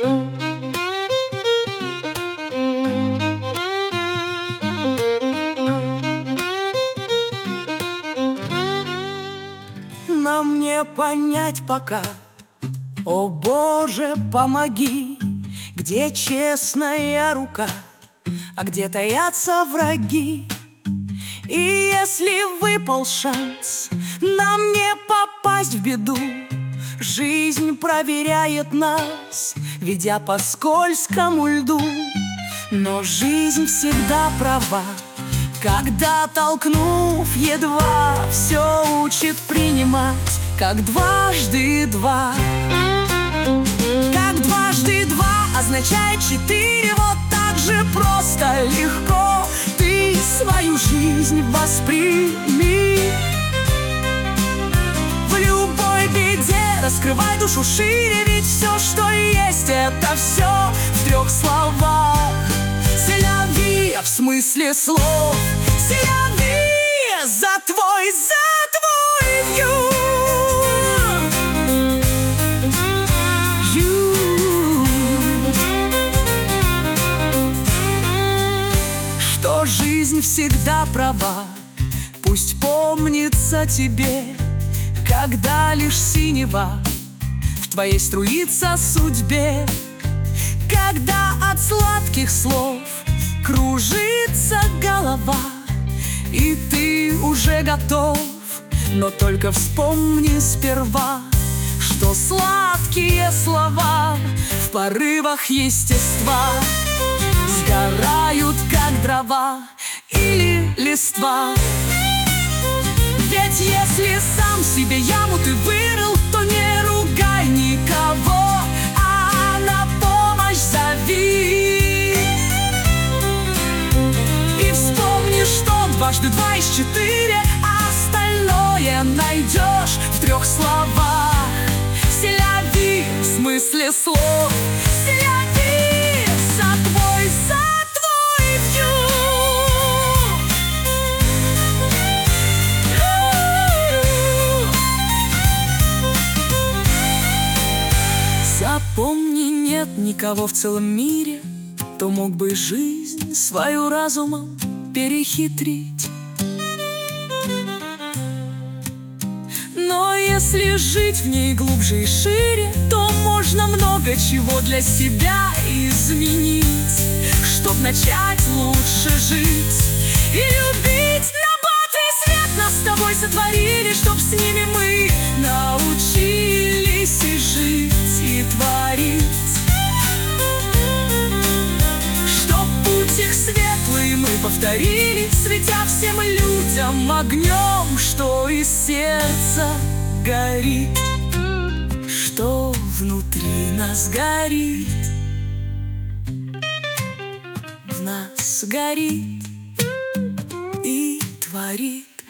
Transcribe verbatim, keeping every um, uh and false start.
Нам не понять пока, о Боже, помоги, где честная рука, а где таятся враги. И если выпал шанс нам не попасть в беду, жизнь проверяет нас, ведя по скользкому льду. Но жизнь всегда права, когда, толкнув едва, все учит принимать, как дважды два. Как дважды два означает четыре, вот так же просто, легко ты свою жизнь восприми. В любой беде раскрывай душу шире, ведь все, что есть, это все в трех словах. Селяви, в смысле слов, селяви за твой, за твой вью. Что жизнь всегда права, пусть помнится тебе, когда лишь синева в твоей струится судьбе. Когда от сладких слов кружится голова, и ты уже готов, но только вспомни сперва, что сладкие слова в порывах естества сгорают, как дрова или листва. Ведь если сам себе яму ты вырыл, то не ругай никого, а на помощь зови. И вспомни, что дважды два из четыре, а остальное найдешь в трех словах. Селяви, в смысле слов, селяви за твой, за твой вью. Запомни, нет никого в целом мире, кто мог бы жизнь свою разумом перехитрить. Но если жить в ней глубже и шире, то можно много чего для себя изменить, чтоб начать лучше жить и любить. На батый свет нас с тобой сотворили, чтоб с ними мы научились и жить, и творить. Чтоб путь их светлый мы повторили, светя всем людям огнем, что из сердца горит, что внутри нас горит, в нас горит и творит.